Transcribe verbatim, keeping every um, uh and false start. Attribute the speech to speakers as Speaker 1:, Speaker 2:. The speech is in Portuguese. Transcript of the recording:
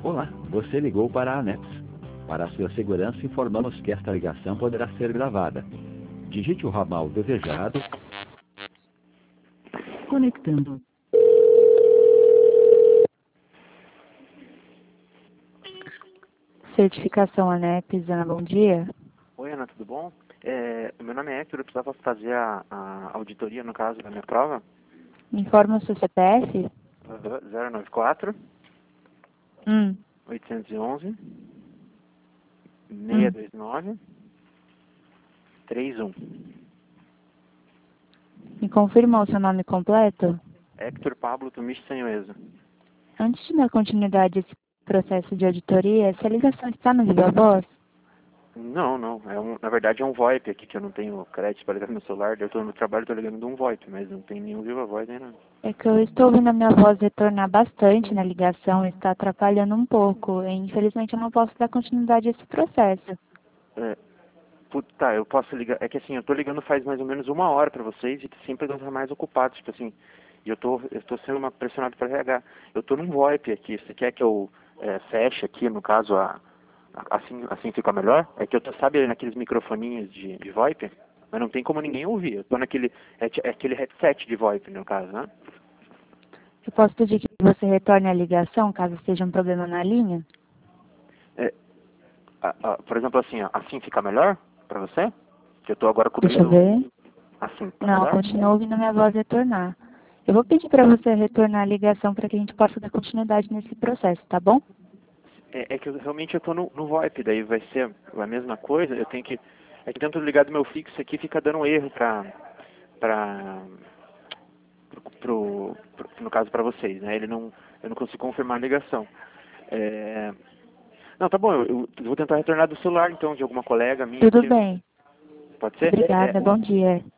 Speaker 1: Olá, você ligou para a ANEPS. Para a sua segurança, informamos que esta ligação poderá ser gravada. Digite o ramal desejado. Conectando.
Speaker 2: Certificação ANEPS, Ana, bom dia.
Speaker 3: Oi, Ana, tudo bom? É, o meu nome é Hector, eu precisava fazer a, a auditoria, no caso, da minha prova.
Speaker 2: Me informa o seu C P F?
Speaker 3: zero nove quatro,
Speaker 2: Hum,
Speaker 3: oitocentos e onze,
Speaker 2: hum.
Speaker 3: seiscentos e vinte e nove, trinta e um.
Speaker 2: Me confirma o seu nome completo?
Speaker 3: Hector Pablo Tumichi Sanhoesa.
Speaker 2: Antes de dar continuidade a esse processo de auditoria, essa ligação está no Viva Voz?
Speaker 3: Não, não, é um, na verdade é um VoIP aqui, que eu não tenho crédito para ligar no meu celular. Eu estou no trabalho, estou ligando de um VoIP, mas não tem nenhum Viva Voz nem nada.
Speaker 2: É que eu estou ouvindo a minha voz retornar bastante na ligação, está atrapalhando um pouco. E, infelizmente, eu não posso dar continuidade a esse processo.
Speaker 3: É, put- tá, eu posso ligar, é que assim, eu tô ligando faz mais ou menos uma hora para vocês e sempre estão mais ocupados, tipo assim, e eu tô, eu tô sendo uma pressionado para R H. Eu tô num VoIP aqui, você quer que eu é, feche aqui, no caso, a, a- assim, assim fica melhor? É que eu tô, sabe, naqueles microfoninhos de, de VoIP, mas não tem como ninguém ouvir. Eu tô naquele, é, é aquele headset de VoIP, no caso, né?
Speaker 2: Eu posso pedir que você retorne a ligação, caso seja um problema na linha?
Speaker 3: É, a- a- por exemplo, assim, ó, assim fica melhor para você? Que eu tô agora
Speaker 2: Deixa eu
Speaker 3: cobrindo,
Speaker 2: ver.
Speaker 3: assim, tá
Speaker 2: Não,
Speaker 3: melhor?
Speaker 2: continua ouvindo a minha voz retornar. Eu vou pedir para você retornar a ligação para que a gente possa dar continuidade nesse processo, tá bom?
Speaker 3: É, é que eu, realmente eu tô no, no VoIP, daí vai ser a mesma coisa, eu tenho que... É que dentro do ligado meu fixo aqui fica dando erro pra... pra pro, pro, pro- no caso pra vocês, né? Ele não... Eu não consigo confirmar a ligação. É, não, tá bom, eu, eu vou tentar retornar do celular, então, de alguma colega minha
Speaker 2: Tudo
Speaker 3: aqui.
Speaker 2: bem.
Speaker 3: Pode ser? É,
Speaker 2: Obrigada. Bom dia.